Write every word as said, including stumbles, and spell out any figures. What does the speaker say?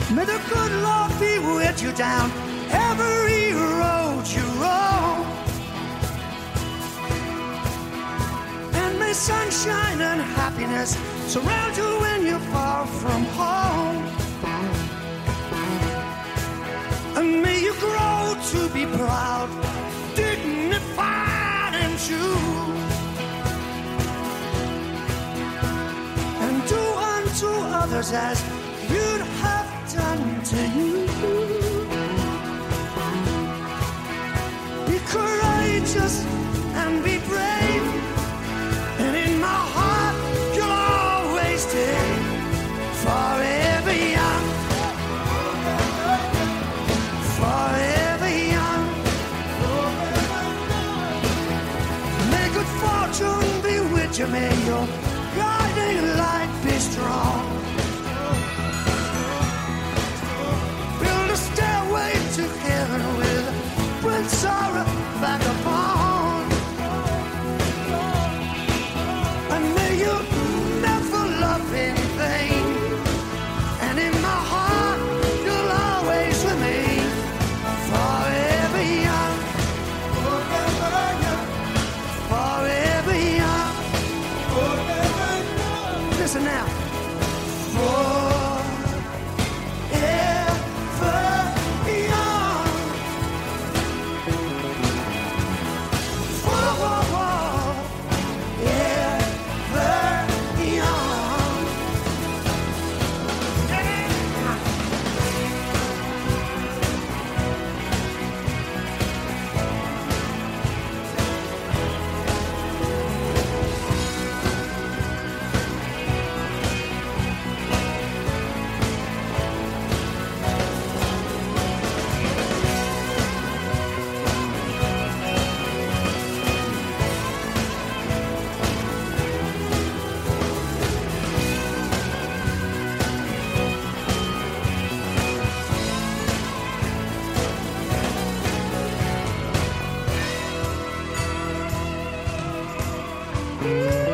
May the good Lord be with you down every road you roam. And may sunshine and happiness surround you when you're far from home. And may you grow to be proud, dignified and true. And do unto others as you'd have done to you. Be courageous and be brave, and in my heart you'll always stay forever young, forever young. May good fortune be with you, may your guiding light be strong. To heaven with Prince Sorrow vagabond. And may you never love in vain, and in my heart you'll always remain forever young, forever young, forever young, forever young. Listen now. For Thank you.